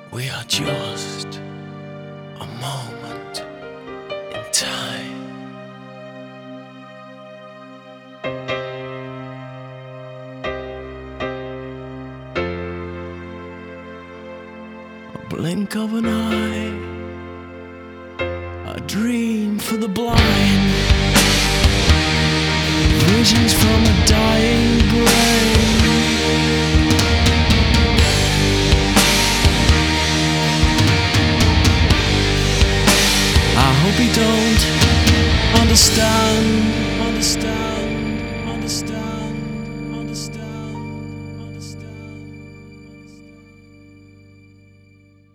We are just a moment in time. A blink of an eye, a dream for the blind, visions from a dying brain. I hope you don't understand.